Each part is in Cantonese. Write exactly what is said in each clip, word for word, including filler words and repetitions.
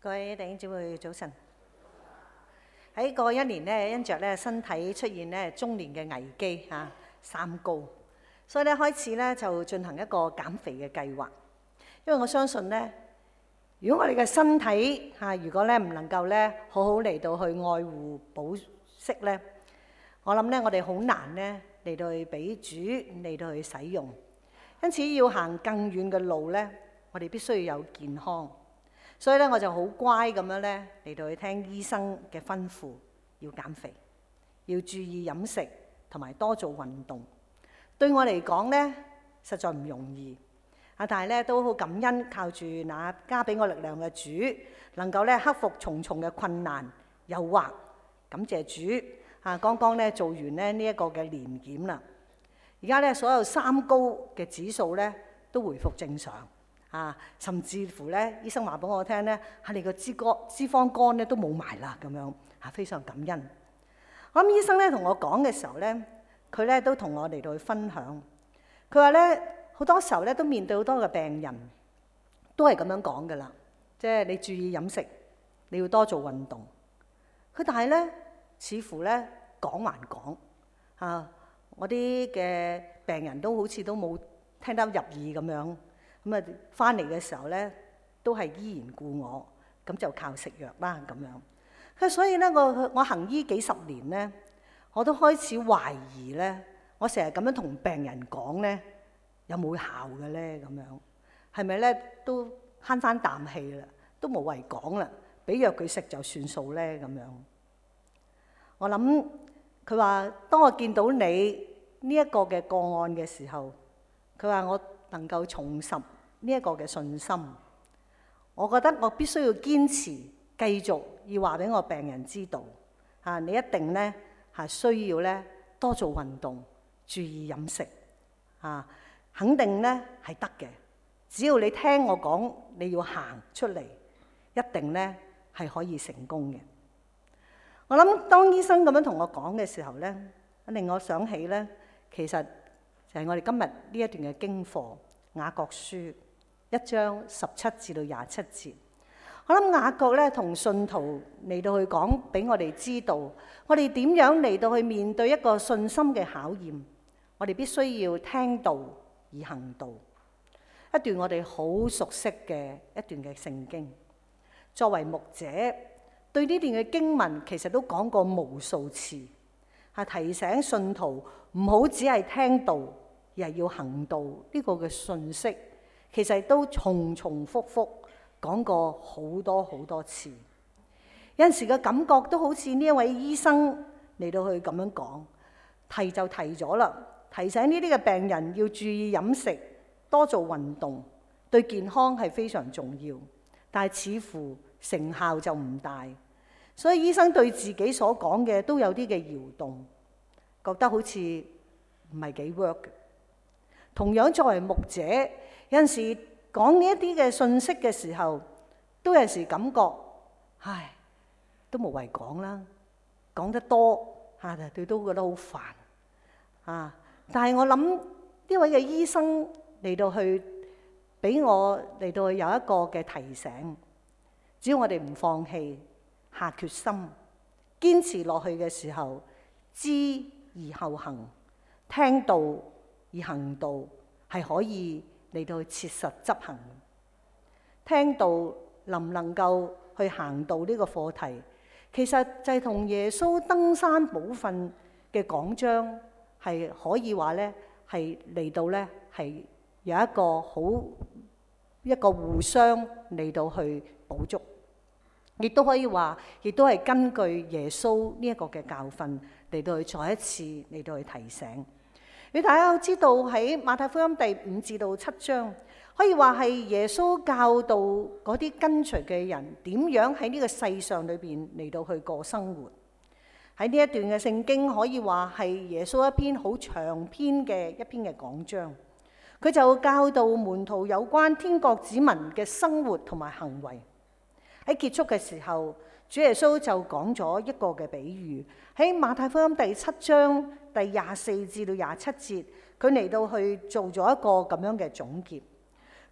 各位弟兄姊妹早晨。喺過去一年咧，因着咧身體出現咧中年嘅危機嚇，三高，所以咧開始咧就進行一個減肥嘅計劃。因為我相信咧，如果我哋嘅身體嚇，如果咧唔能夠咧好好嚟到去愛護保釋咧，我諗咧我哋好難咧嚟到去俾主嚟到去使用。因此要行更遠嘅路咧，我哋必須要有健康。所以咧，我就好乖咁樣咧嚟到去聽醫生嘅吩咐，要減肥，要注意飲食，同埋多做運動。對我嚟講咧，實在唔容易啊！但係咧都好感恩，靠住那加俾我力量嘅主，能夠咧克服重重嘅困難、誘惑。感謝主啊！剛剛咧做完咧呢一個嘅年檢啦，而家咧所有三高嘅指數咧都回復正常。啊，甚至乎咧，醫生話俾我聽咧，係你個脂肝脂肪肝咧都冇埋啦，咁樣啊，非常感恩。我諗醫生咧同我講嘅時候咧，佢咧都同我嚟到去分享。佢話咧好多時候咧都面對好多嘅病人，都係咁樣講噶啦，即係你注意飲食，你要多做運動。佢但係咧，似乎咧講還講啊，我啲嘅病人都好似都冇聽得入耳咁樣。咁啊，翻嚟嘅時候咧，都係依然故我，咁就靠食藥啦咁樣。佢所以咧，我我行醫幾十年咧，我都開始懷疑咧，我成日咁樣同病人講咧，有冇效嘅咧？咁樣係咪咧都慳翻啖氣啦，都無謂講啦，俾藥佢食就算數咧咁樣。我諗佢話，當我見到你呢一個嘅個案嘅時候，佢話我能夠重拾呢一個嘅信心，我覺得我必須要堅持，繼續要話俾我病人知道，啊，你一定咧係需要咧多做運動，注意飲食，啊，肯定咧係得嘅。只要你聽我講，你要行出嚟，一定咧係可以成功嘅。我諗當醫生咁樣同我講嘅時候咧，令我想起咧，其實就係我哋今日呢一段嘅經課。雅各書一章十七至到廿七節，我諗雅各咧同信徒嚟到去講俾我哋知道，我哋點樣嚟到去面對一個信心嘅考驗。我哋必須要聽道而行道。一段我哋好熟悉嘅一段嘅聖經，作為牧者對呢段嘅經文其實都講過無數次，係提醒信徒唔好只係聽道，而係要行道。呢個嘅信息其實都重重複複講過好多好多次。有陣時嘅感覺都好似呢一位醫生嚟到去咁樣講，提就提咗啦，提醒呢啲嘅病人要注意飲食，多做運動，對健康係非常重要。但係似乎成效就唔大，所以醫生對自己所講嘅都有啲嘅搖動，覺得好似唔係幾 work 嘅。同樣作為牧者，有陣時講呢一啲嘅信息嘅時候，都有陣時感覺，唉，都無謂講啦，講得多嚇，佢都覺得好煩啊！但係我諗呢位嘅醫生嚟到去俾我嚟到去有一個嘅提醒，只要我哋唔放棄、下決心、堅持落去嘅時候，知而後行，聽道而行道，係可以嚟到切實執行。聽道能唔能夠去行道呢個課題，其實就係同耶穌登山寶訓嘅講章係可以話咧，係嚟到咧係有一個好一個互相嚟到去補足，亦都可以話，亦都係根據耶穌呢一個嘅教訓嚟到去再一次嚟到去提醒。你大家都知道喺馬太福音第五至到七章，可以話係耶穌教導嗰啲跟隨嘅人點樣喺呢個世上裏邊嚟到去過生活。喺呢一段嘅聖經可以話係耶穌一篇好長篇嘅一篇嘅講章，佢就教導門徒有關天國子民嘅生活同埋行為。喺結束嘅時候，主耶穌就講咗一個嘅比喻，喺馬太福音第七章第廿四至到廿七節，佢嚟到去做咗一個咁樣嘅總結。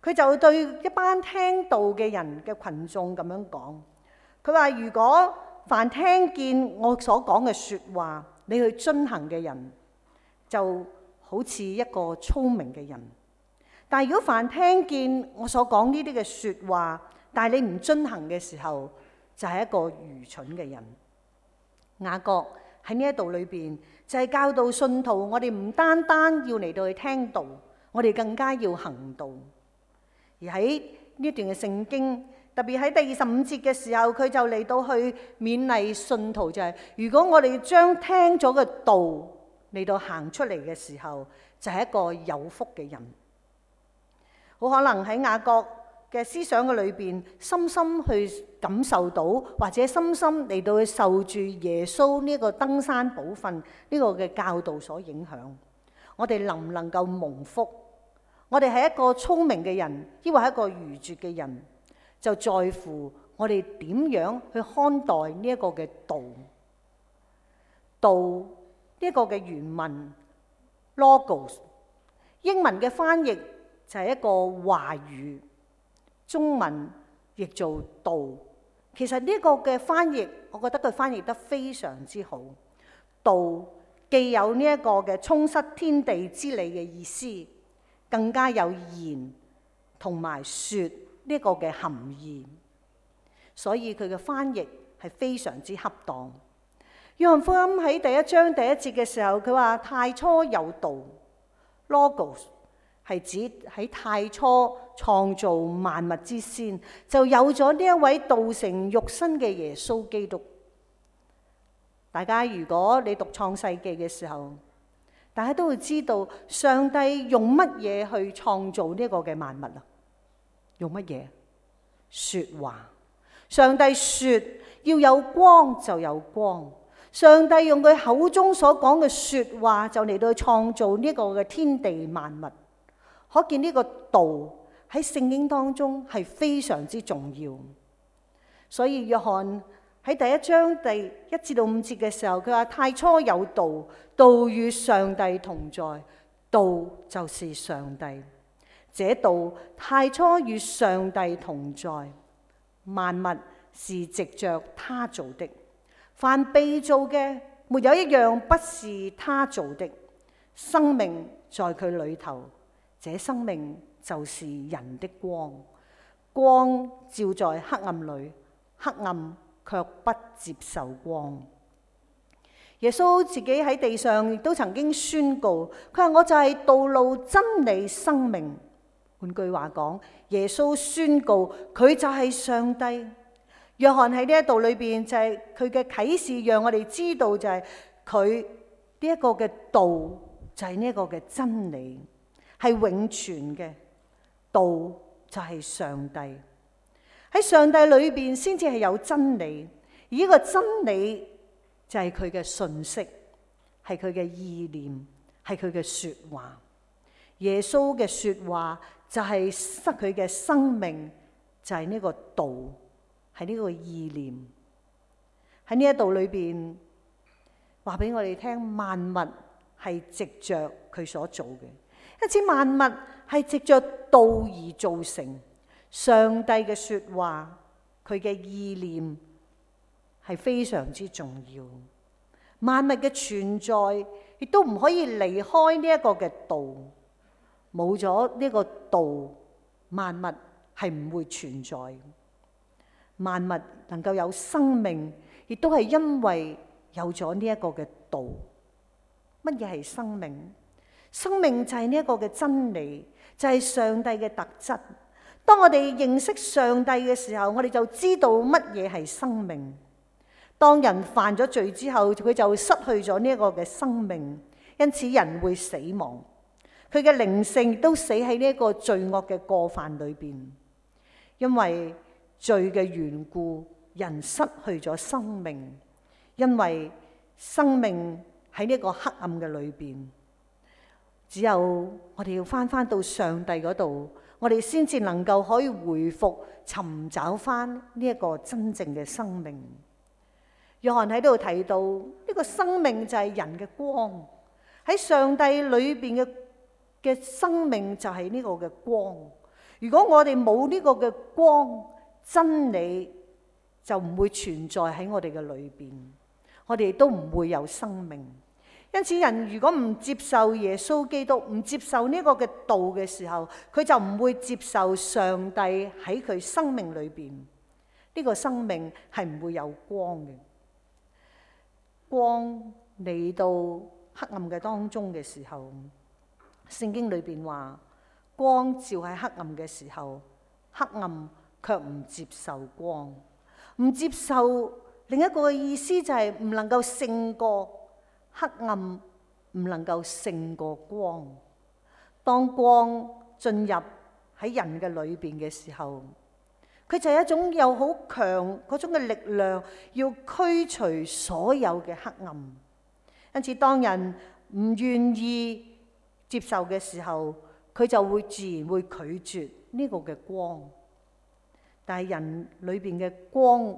佢就對一班聽道嘅人嘅群眾咁樣講，佢話：如果凡聽見我所講嘅説話，你去遵行嘅人，就好似一個聰明嘅人；但係如果凡聽見我所講呢啲嘅説話，但係你唔遵行嘅時候，就係一個愚蠢嘅人。雅各喺呢一度裏邊就係教導信徒，我哋唔單單要嚟到去聽道，我哋更加要行道。而喺呢段嘅聖經，特別喺第二十五節嘅時候，佢就嚟到去勉勵信徒，就係如果我哋將聽咗嘅道嚟到行出嚟嘅時候，就係一個有福嘅人。好可能喺雅各嘅思想嘅裏邊，深深去感受到，或者深深嚟到去受住耶穌呢個登山寶訓呢個嘅教導所影響。我哋能唔能夠蒙福？我哋係一個聰明嘅人，抑或係一個愚拙嘅人，就在乎我哋點樣去看待呢一個嘅道。道呢一個嘅原文 logos， 英文嘅翻譯就係一個話語，中文譯做道。其實呢個嘅翻譯，我覺得佢翻譯得非常之好。道既有呢一個嘅充塞天地之理嘅意思，更加有言同埋說呢個嘅含義，所以佢嘅翻譯係非常之恰當。約翰福音喺第一章第一節嘅時候，佢話太初有道 ，logos 係指喺太初創造萬物之先，就有咗呢一位道成肉身嘅耶穌基督。大家如果你讀創世記嘅時候，大家都會知道上帝用乜嘢去創造呢個嘅萬物啊？用乜嘢？說話。上帝說要有光就有光。上帝用佢口中所講嘅說話就嚟到創造呢個嘅天地萬物。可見呢個道喺聖經當中係非常之重要。所以約翰喺第一章第一至到五節嘅時候，佢話太初有道，道與上帝同在，道就是上帝。這道太初與上帝同在，萬物是藉着他造的，凡被造嘅沒有一樣不是他造的。生命在佢裏頭，這生命就是人的光，光照在黑暗裏，黑暗卻不接受光。耶穌自己喺地上亦都曾經宣告，佢話我就係道路、真理、生命。換句話講，耶穌宣告佢就係上帝。約翰喺呢一度裏邊就係佢嘅啟示，讓我哋知道就係佢呢一個嘅道就係呢一個嘅真理，係永存嘅道就係上帝。喺上帝裏邊先至係有真理，而呢個真理就係佢嘅信息，係佢嘅意念，係佢嘅說話。耶穌嘅說話就係失佢嘅生命，就係呢個道，係呢個意念。喺呢一度裏邊話俾我哋聽，萬物係藉着佢所做嘅，因此萬物係藉着道而造成。上帝嘅說話，佢嘅意念係非常之重要。萬物嘅存在亦都唔可以離開呢一個嘅道，冇咗呢個道，萬物係唔會存在。萬物能夠有生命，亦都係因為有咗呢一個嘅道。乜嘢係生命？生命就係呢一個嘅真理，就係上帝嘅特質。當我哋認識上帝嘅時候，我哋就知道乜嘢係生命。當人犯咗罪之後，佢就失去咗呢一個嘅生命，因此人會死亡。佢嘅靈性都死喺呢一個罪惡嘅過犯裏邊。因為罪嘅緣故，人失去咗生命。因為生命喺呢個黑暗嘅裏邊，只有我哋要翻翻到上帝嗰度，我哋先至能夠可以回復、尋找翻呢一個真正嘅生命。約翰喺度提到呢個生命就係人嘅光，喺上帝裏邊嘅嘅生命就係呢個嘅光。 如果我哋冇呢個嘅光，真理就唔會存在喺我哋嘅裏邊，我哋亦都唔會有生命。因此，人如果唔接受耶穌基督，唔接受呢個嘅道嘅時候，佢就唔會接受上帝喺佢生命裏邊。呢個生命係唔會有光嘅。光嚟到黑暗嘅當中嘅時候，聖經裏邊話，光照喺黑暗嘅時候，黑暗卻唔接受光。唔接受另一個嘅意思就係唔能夠勝過黑暗，唔能夠勝過光。當光進入喺人嘅裏邊嘅時候，佢就係一種又好強嗰種嘅力量，要驅除所有嘅黑暗。因此，當人唔願意接受嘅時候，佢就會自然會拒絕呢個嘅光。但係人裏邊嘅光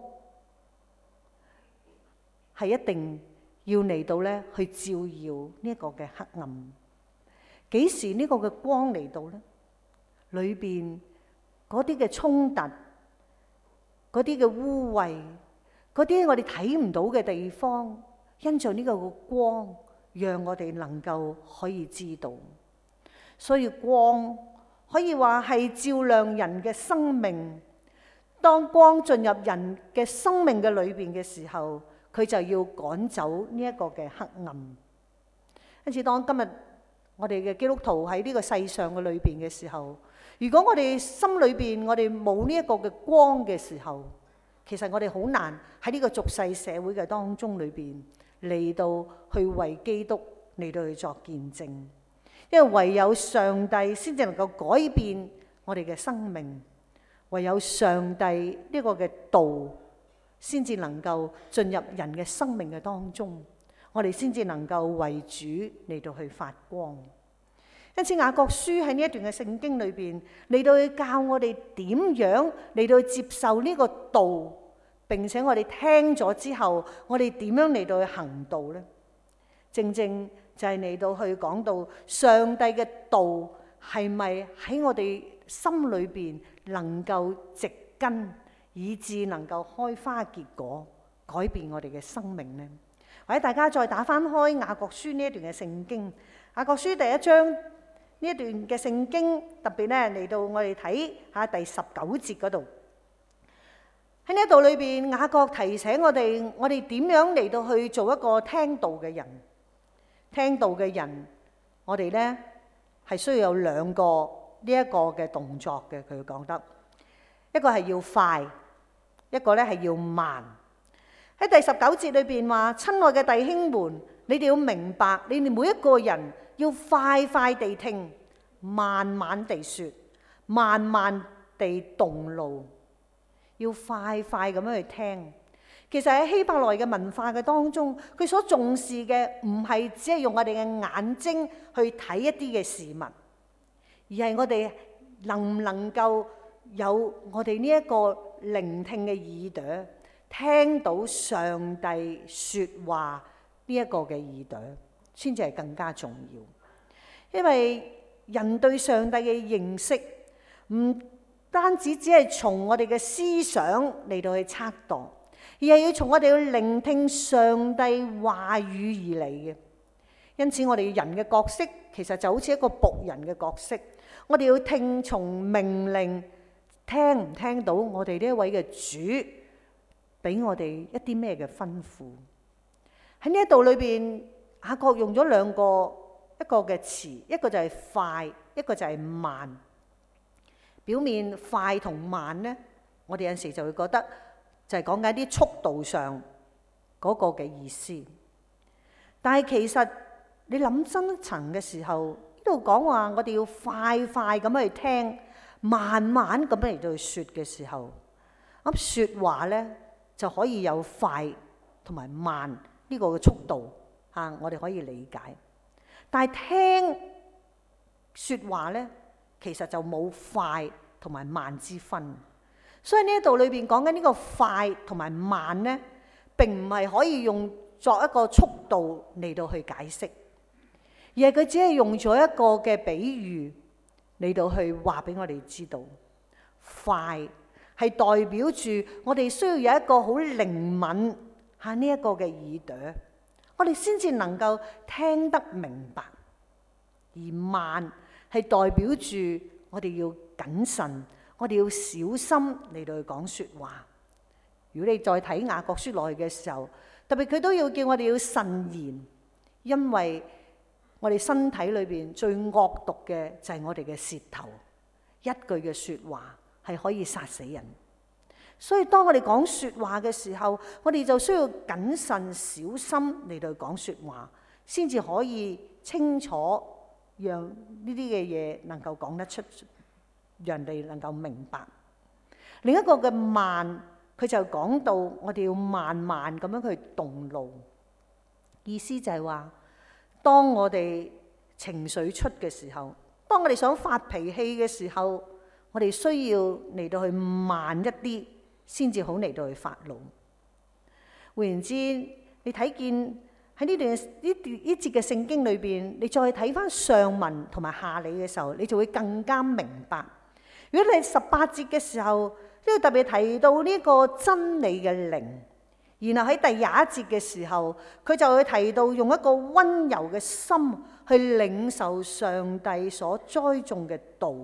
係一定要嚟到咧，去照耀呢一個嘅黑暗。幾時呢個嘅光嚟到咧？裏邊嗰啲嘅衝突，嗰啲嘅污穢，嗰啲我哋睇唔到嘅地方，因着呢個嘅光，讓我哋能夠可以知道。所以光可以話係照亮人嘅生命。當光進入人嘅生命嘅裏邊嘅時候，佢就要趕走呢一個嘅黑暗。因此，當今日我哋嘅基督徒喺呢個世上嘅裏邊嘅時候，如果我哋心裏邊我哋冇呢一個嘅光嘅時候，其實我哋好難喺呢個俗世社會嘅當中裏邊嚟到去為基督嚟到去作見證。因為唯有上帝先至能夠改變我哋嘅生命。唯有上帝呢個嘅道，先至能夠進入人嘅生命嘅當中，我哋先至能夠為主嚟到去發光。因此雅各書喺呢一段嘅聖經裏邊嚟到去教我哋點樣嚟到去接受呢個道，並且我哋聽咗之後，我哋點樣嚟到去行道呢？正正就係嚟到去講到上帝嘅道係咪喺我哋心裏邊能夠植根，以致能夠開花結果，改變我哋嘅生命呢？或者大家再打翻開雅各書呢一段嘅聖經，雅各書第一章呢一段嘅聖經，特別咧嚟到我哋睇下第十九節嗰度。喺呢一度裏邊，雅各提醒我哋，我哋點樣嚟到去做一個聽道嘅人。聽道嘅人，我哋咧係需要有兩個呢一個嘅動作嘅。佢講得一個係要快，一個咧係要慢。喺第十九節裏邊話：親愛嘅弟兄們，你哋要明白，你哋每一個人要快快地聽，慢慢地說，慢慢地動怒，要快快咁樣去聽。其實喺希伯來嘅文化嘅當中，佢所重視嘅唔係只係用我哋嘅眼睛去睇一啲嘅事物，而係我哋能唔能夠有我哋呢一個聆聽嘅耳朵，聽到上帝說話呢一個嘅耳朵，先至係更加重要。因為人對上帝嘅認識唔單止只係從我哋嘅思想嚟到去測度，而係要從我哋要聆聽上帝話語而嚟嘅。因此我哋人嘅角色其實就好似一個僕人嘅角色，我哋要聽從命令，聽唔聽到我哋呢一位嘅主俾我哋一啲咩嘅吩咐。喺呢一度裏邊，雅各用咗兩個一個嘅詞，一個就係快，一個就係慢。表面快同慢呢，我哋有陣時就會覺得就係講緊啲速度上嗰個嘅意思。但係其實你諗深一層嘅時候，呢度講話我哋要快快咁去聽，慢慢咁嚟到去説嘅時候，咁説話呢就可以有快同埋慢呢個嘅速度嚇，我哋可以理解。但係聽説話呢，其實就冇快同埋慢之分。所以呢一度裏邊講緊呢個快同埋慢呢，並唔係可以用作一個速度嚟到去解釋，而係佢只係用咗一個嘅比喻嚟到去話俾我哋知道，快係代表住我哋需要有一個好靈敏嚇呢一個嘅耳朵，我哋先至能夠聽得明白；而慢係代表住我哋要謹慎，我哋要小心嚟到去講説話。如果你再睇雅各書落去嘅時候，特別佢都要叫我哋要慎言，因為我哋身體裏邊最惡毒嘅就係我哋嘅舌頭，一句嘅説話係可以殺死人。所以當我哋講説話嘅時候，我哋就需要謹慎小心嚟到講説話，先至可以清楚讓呢啲嘅嘢能夠講得出，讓人哋能夠明白。另一個嘅慢，佢就講到我哋要慢慢咁樣去動怒，意思就係話，當我哋情緒出嘅時候，當我哋想發脾氣嘅時候，我哋需要嚟到去慢一啲，先至好嚟到去發怒。換言之，你睇見喺呢段呢段呢節嘅聖經裏邊，你再睇翻上文同埋下理嘅時候，你就會更加明白。如果你十八節嘅時候，呢度特別提到呢個真理嘅靈，然後喺第廿一節嘅時候，佢就會提到用一個溫柔嘅心去領受上帝所栽種嘅道。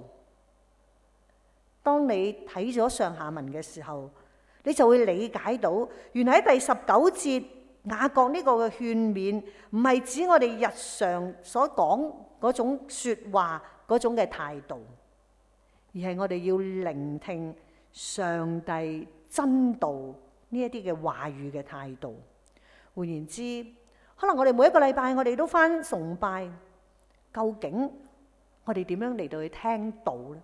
當你睇咗上下文嘅時候，你就會理解到，原來喺第十九節雅各呢個嘅勸勉，唔係指我哋日常所講嗰種説話嗰種嘅態度，而係我哋要聆聽上帝真道呢一啲嘅話語嘅態度。換言之，可能我哋每一個禮拜我哋都返崇拜，究竟我哋點樣嚟到去聽道呢？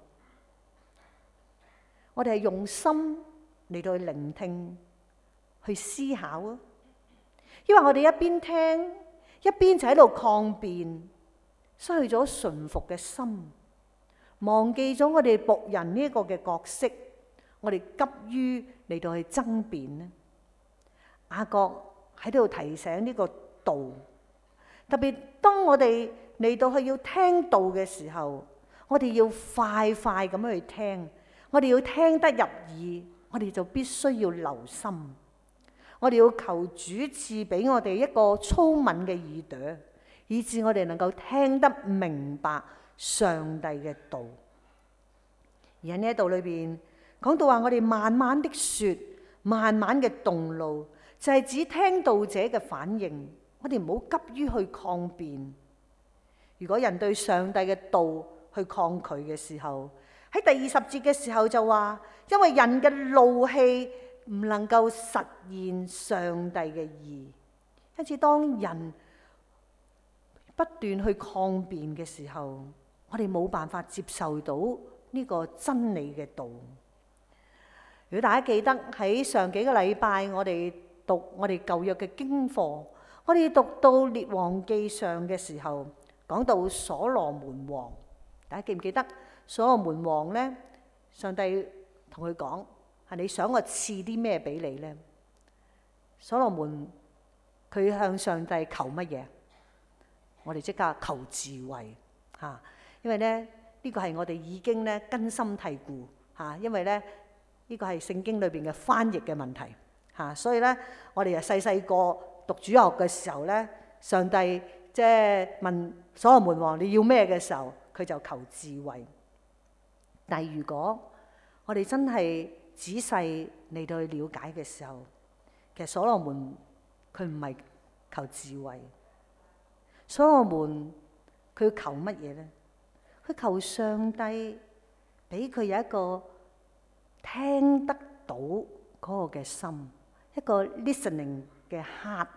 我哋係用心嚟到去聆聽、去思考啊，因為我哋一邊聽一邊就喺度抗辯，失去咗順服嘅心，忘記咗我哋僕人呢一個嘅角色。我哋急於嚟到去爭辯咧，雅各喺度提醒呢個道，特別當我哋嚟到去要聽道嘅時候，我哋要快快咁樣去聽，我哋要聽得入耳，我哋就必須要留心，我哋要求主賜俾我哋一個粗敏嘅耳朵，以致我哋能夠聽得明白上帝嘅道。而喺呢一度裏邊，講到話我哋慢慢的說，慢慢嘅動怒，就係指聽道者嘅反應。我哋唔好急於去抗辯。如果人對上帝嘅道去抗拒嘅時候，喺第二十節嘅時候就話，因為人嘅怒氣唔能夠實現上帝嘅義。因此當人不斷去抗辯嘅時候，我哋冇辦法接受到呢個真理嘅道。如果大家記得喺上幾個禮拜，我哋讀我哋舊約嘅經課，我哋讀到列王記上嘅時候，講到所羅門王，大家記唔記得所羅門王呢？上帝同佢講：係你想我賜啲咩俾你呢？所羅門佢向上帝求乜嘢？我哋即刻求智慧嚇，因為咧呢個係我哋已經咧根深蒂固嚇，因為咧。呢個係聖經裏邊嘅翻譯嘅問題嚇，所以咧我哋又細細個讀主學嘅時候咧，上帝即係問所羅門王你要咩嘅時候，佢就求智慧。但係如果我哋真係仔細嚟到去了解嘅時候，其實所羅門佢唔係求智慧，所羅門佢要求乜嘢咧？佢求上帝俾佢有一個聽得到嗰個嘅心，一個 listening 嘅 heart。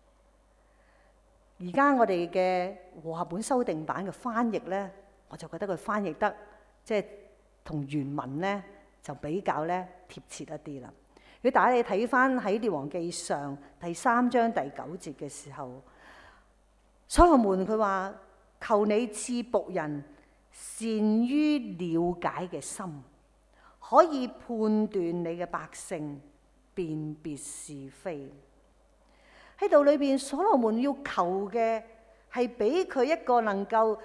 而家我哋嘅和合本修訂版嘅翻譯咧，我就覺得佢翻譯得即係同原文咧就比較咧貼切一啲啦。如果大家你睇翻喺列王記上第三章第九節嘅時候，所羅門佢話：求你賜僕人善於了解嘅心，可以判斷你嘅百姓，辨別是非。喺度裏邊，所羅門要求嘅係俾佢一個能夠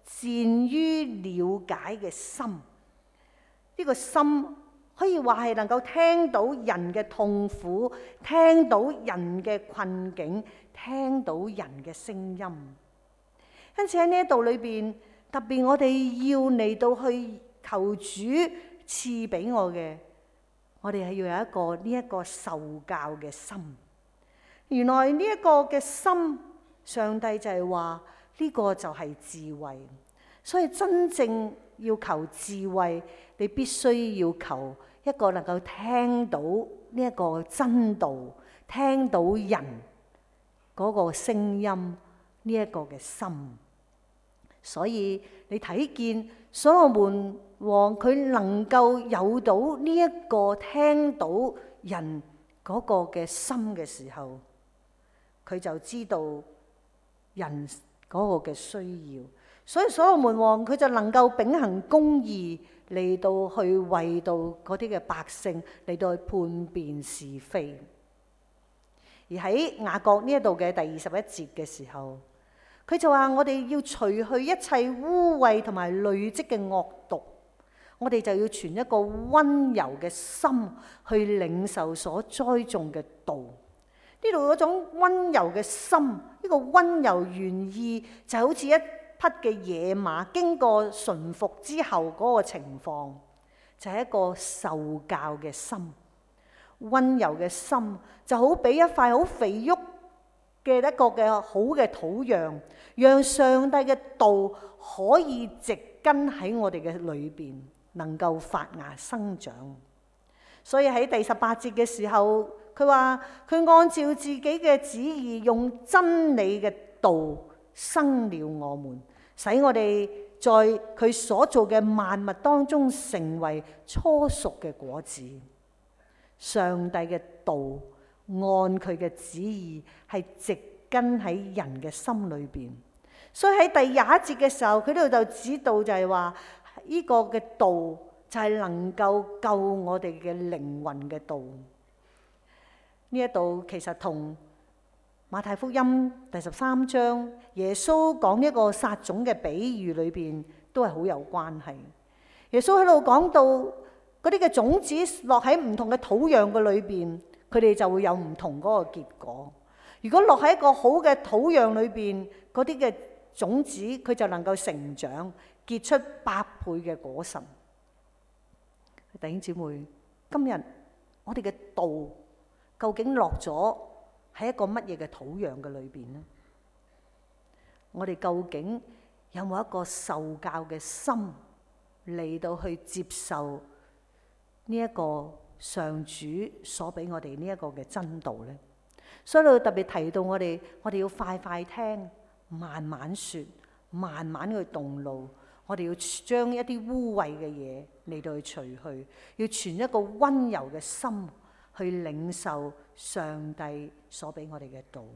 善於了解嘅心。呢、這個心可以話係能夠聽到人嘅痛苦，聽到人嘅困境，聽到人嘅聲音。因此喺呢一度裏邊，特別我哋要嚟到去求主賜俾我嘅，我哋係要有一個呢一個受教嘅心。原來呢一個嘅心，上帝就係話呢個就係智慧。所以真正要求智慧，你必須要求一個能夠聽到呢一個真道，聽到人嗰個聲音呢一個嘅心。所以你睇見所羅門王佢能夠有到呢一個聽到人嗰個嘅心嘅時候，佢就知道人嗰個嘅需要。所以所羅門王佢就能夠秉行公義嚟到去為到嗰啲嘅百姓嚟到去判別是非。而喺雅各呢一度嘅第二十一節嘅時候，佢就話我哋要除去一切污穢同埋累積嘅惡毒，我哋就要存一個溫柔嘅心去領受所栽種嘅道。呢度嗰種溫柔嘅心，呢個溫柔原意就好似一匹嘅野馬經過馴服之後嗰個情況，就係一個受教嘅心。溫柔嘅心就好比一塊好肥沃嘅一個嘅好嘅土壤，讓上帝嘅道可以植根喺我哋嘅裏邊，能夠發芽生長。所以喺第十八節嘅時候，佢話佢按照自己嘅旨意，用真理嘅道生了我們，使我哋在佢所做嘅萬物當中成為初熟嘅果子。上帝嘅道按佢嘅旨意係植根喺人嘅心裏邊，所以喺第廿一節嘅時候，佢呢度就指導就係話呢個嘅道就係能夠救我哋嘅靈魂嘅道。呢一度其實同馬太福音第十三章耶穌講一個撒種嘅比喻裏邊都係好有關係。耶穌喺度講到嗰啲嘅種子落喺唔同嘅土壤嘅裏邊，佢哋就會有唔同嗰個結果。如果落喺一個好嘅土壤裏邊，嗰啲嘅種子佢就能夠成長，結出百倍嘅果實。弟兄姊妹，今日我哋嘅道究竟落咗喺一個乜嘢嘅土壤嘅裏邊呢？我哋究竟有冇一個受教嘅心嚟到去接受呢一個上主所俾我哋呢一個嘅真道呢？所以佢特別提到我哋，我哋要快快聽，慢慢說，慢慢去動怒。我哋要將一啲污穢嘅嘢嚟到去除去，要存一個溫柔嘅心去領受上帝所俾我哋嘅道。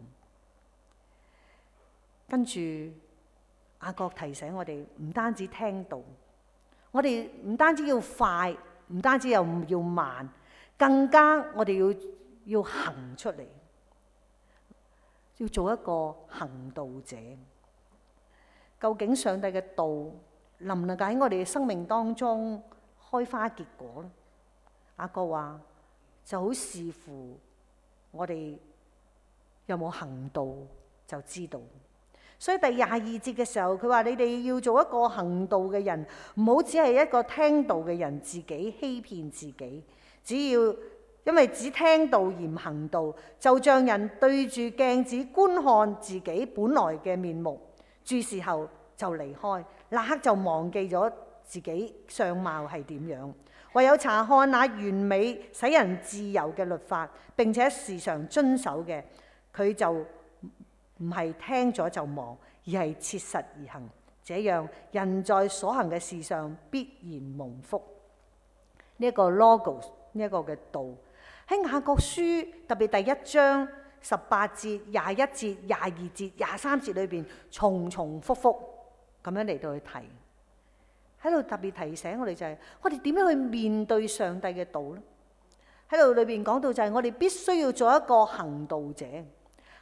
跟住雅各提醒我哋，唔單止聽道，我哋唔單止要快，唔單止又唔要慢，更加我哋要要行出嚟，要做一個行道者。究竟上帝嘅道能唔能夠喺我哋嘅生命當中開花結果咧？雅各話就好視乎我哋有冇行道就知道。所以第廿二節嘅時候，佢話你哋要做一個行道嘅人，唔好只係一個聽道嘅人，自己欺騙自己。只要因為只聽道而唔行道，就像人對住鏡子觀看自己本來嘅面目，注視後就離開，立刻就忘記咗自己相貌係點樣。唯有查看那完美使人自由嘅律法，並且時常遵守嘅，佢就唔係聽咗就忘，而係切實而行。這樣人在所行嘅事上必然蒙福。呢、這、一個 logos 呢一個嘅道喺雅各書特別第一章十八節、廿一節、廿二節、廿三節裏邊重重複複咁樣嚟到去提，喺度特別提醒我哋就係、是、我哋點樣去面對上帝嘅道咧？喺度裏邊講到就係我哋必須要做一個行道者。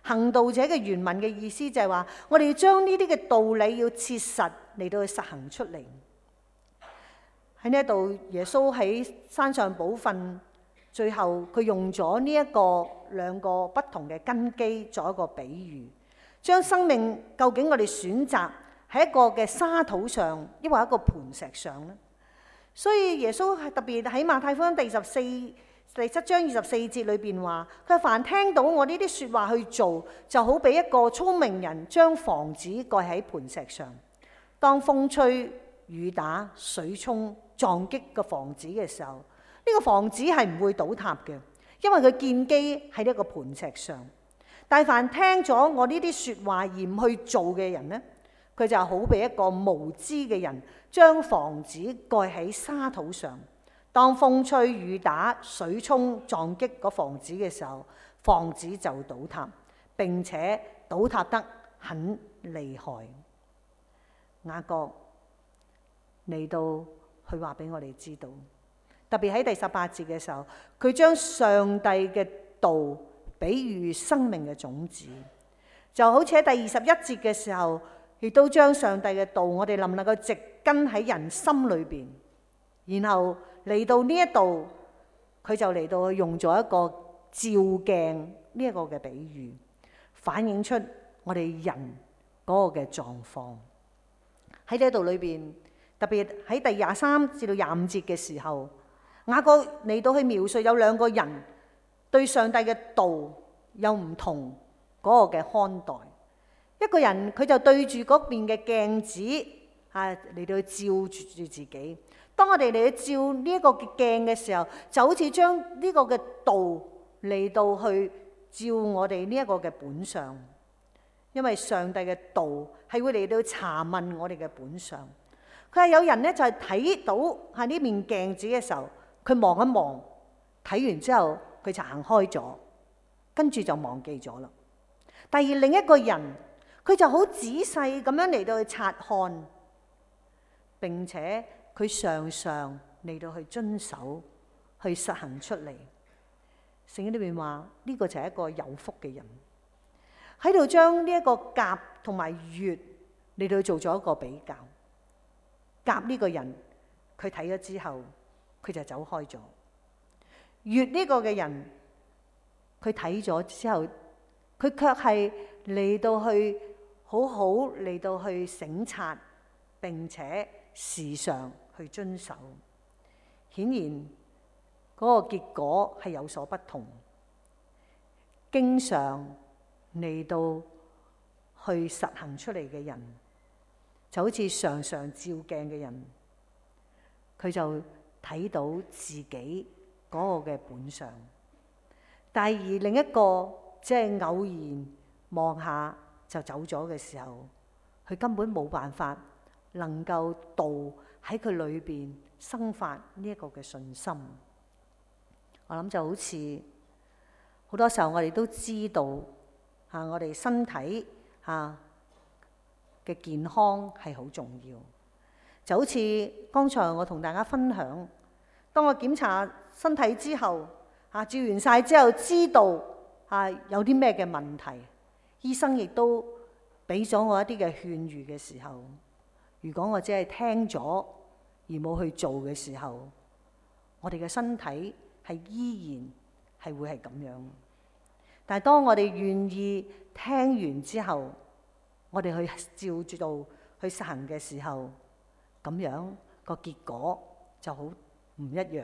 行道者嘅原文嘅意思就係話，我哋要將呢啲嘅道理要切實嚟到去實行出嚟。喺呢一度，耶穌喺山上寶訓，最後佢用咗呢一個兩個不同嘅根基作一個比喻，將生命究竟我哋選擇喺一個嘅沙土上，抑或一個磐石上呢？所以耶穌係特別喺馬太福音第十四第七章二十四節裏邊話，佢話凡聽到我呢啲說話去做，就好比一個聰明人將房子蓋喺磐石上，當風吹雨打水沖撞擊個房子嘅時候，呢、這個房子係唔會倒塌嘅，因為佢建基喺呢個磐石上。但凡聽咗我呢啲說話而唔去做嘅人呢，佢就好比一個無知嘅人，將房子蓋喺沙土上。當風吹雨打水沖撞擊個房子嘅時候，房子就倒塌，並且倒塌得很厲害。雅各嚟到去話俾我哋知道，特別喺第十八節嘅時候，佢將上帝嘅道比喻生命嘅種子，就好似喺第二十一節嘅時候，亦都將上帝嘅道，我哋能唔能夠植根喺人心裏邊，然後嚟到呢一度，佢就嚟到用咗一個照鏡呢一個嘅比喻，反映出我哋人嗰個嘅狀況。喺呢一度裏邊，特別喺第廿三至到廿五節嘅時候，雅各嚟到去描述有兩個人對上帝嘅道有唔同嗰個嘅看待。一個人佢就對住嗰邊嘅鏡子啊嚟到去照住住自己。當我哋嚟去照呢一個嘅鏡嘅時候，就好似將呢個嘅道嚟到去照我哋呢一個嘅本相，因為上帝嘅道係會嚟到查問我哋嘅本相。佢係有人咧就係睇到喺呢面鏡子嘅時候，佢望一望，睇完之後佢就行開咗，跟住就忘記咗啦。第二，另一個人佢就好仔細咁樣嚟到去察看，並且佢常常嚟到去遵守，去實行出嚟。聖經裏面話呢個就係一個有福嘅人，喺度將呢一個甲同埋乙嚟到做咗一個比較。甲呢個人佢睇咗之後，佢就走開咗。乙呢個嘅人佢睇咗之後，佢卻係嚟到去好好嚟到去省察，並且時常去遵守。顯然嗰個結果係有所不同。經常嚟到去實行出嚟嘅人，就好似常常照鏡嘅人，佢就睇到自己嗰個嘅本相。但係而另一個即係偶然望下就走咗嘅時候，佢根本冇辦法能夠道喺佢裏邊生發呢一個嘅信心。我諗就好似好多時候我哋都知道嚇，我哋身體嚇嘅健康係好重要。就好似剛才我同大家分享，當我檢查身體之後嚇，照完晒之後知道嚇有啲咩嘅問題，醫生亦都俾咗我一啲嘅勸喻嘅時候，如果我只係聽咗而冇去做嘅時候，我哋嘅身體係依然係會係咁樣。但係當我哋願意聽完之後，我哋去照住到去實行嘅時候，咁樣個結果就好唔一樣。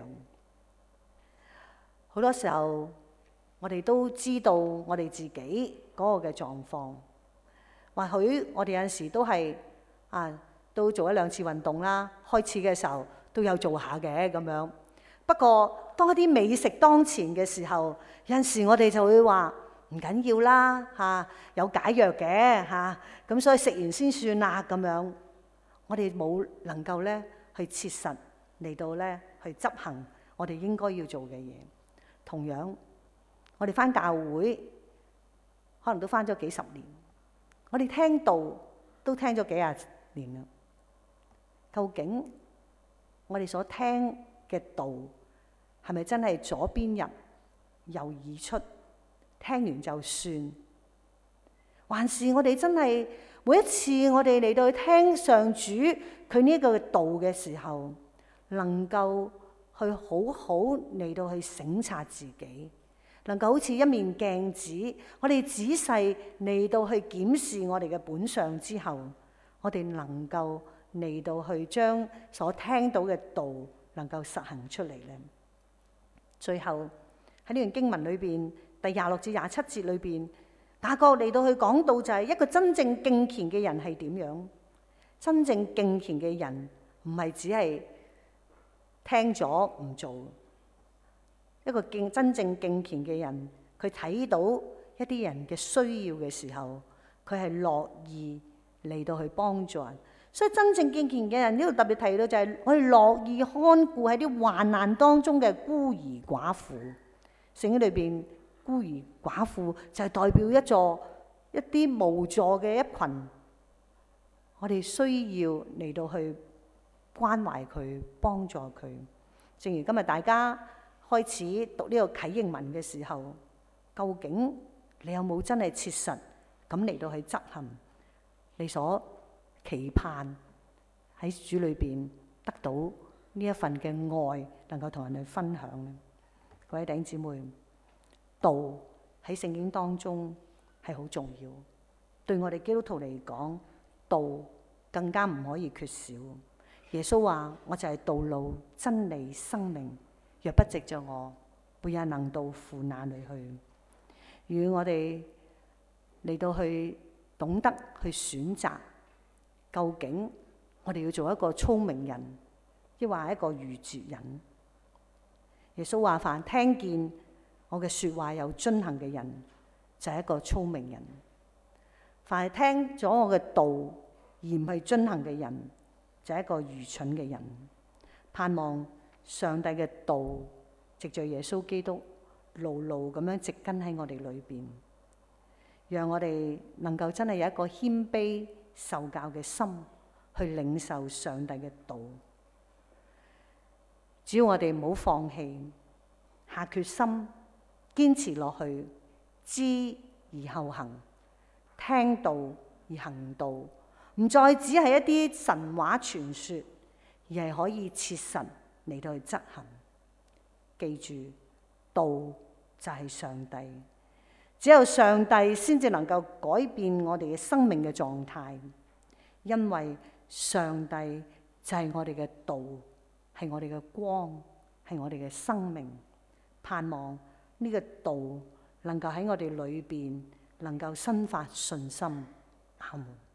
好多時候我哋都知道我哋自己嗰個嘅狀況，或許我哋有陣時都係啊，都做一兩次運動啦，開始嘅時候都有做下嘅咁樣。不過當一啲美食當前嘅時候，有陣時我哋就會話唔緊要啦嚇，有解藥嘅嚇，咁所以食完先算啦咁樣。我哋冇能夠咧去切實嚟到咧去執行我哋應該要做嘅嘢。同樣，我哋返教會可能都返咗幾十年，我哋聽道都聽咗幾廿年啦。究竟我哋所聽嘅道係咪真係左邊入右耳出？聽完就算， 還是我哋真係每一次我哋嚟到去聽上主佢呢個道嘅時候，能夠去好好嚟到去省察自己，能夠好似一面鏡子，我哋仔細嚟到去檢視我哋嘅本相之後，我哋能夠嚟到去將所聽到嘅道能夠實行出嚟咧。最後喺呢段經文裏邊，第廿六至廿七節裏邊，雅各嚟到去講到就係一個真正敬虔嘅人係點樣？真正敬虔嘅人唔係只係聽咗唔做，一個敬真正敬虔嘅人，佢睇到一啲人嘅需要嘅時候，佢係樂意嚟到去幫助人。所以真正敬虔嘅人呢度特別提到就係我哋樂意看顧喺啲患難當中嘅孤兒寡婦。聖經裏邊孤兒寡婦就係代表一座一啲無助嘅一群，我哋需要嚟到去關懷佢，幫助佢。正如今日大家開始讀呢個啟應文嘅時候，究竟你有冇真係切實咁嚟到去執行你所期盼喺主裏邊得到呢一份嘅愛，能夠同人去分享呢？各位弟兄姊妹，道喺聖經當中係好重要，對我哋基督徒嚟講，道更加唔可以缺少。耶穌話：我就係道路、真理、生命，若不藉着我，沒人能到父那裏去。與我哋嚟到去懂得去選擇，究竟我哋要做一個聰明人，抑或係一個愚拙人？耶穌話：凡聽見我嘅說話有遵行嘅人，就係一個聰明人；凡係聽咗我嘅道而唔係遵行嘅人，就係一個愚蠢嘅人。盼望上帝嘅道藉着耶穌基督牢牢咁樣植根喺我哋裏邊，讓我哋能夠真係有一個謙卑受教嘅心去領受上帝嘅道。只要我哋唔好放棄，下決心堅持落去，知而後行，聽道而行道，唔再只係一啲神話傳說，而係可以切實嚟到去執行。記住，道就係上帝，只有上帝先至能夠改變我哋嘅生命嘅狀態，因為上帝就係我哋嘅道，係我哋嘅光，係我哋嘅生命。盼望呢個道能夠喺我哋裏邊能夠生發信心。阿門。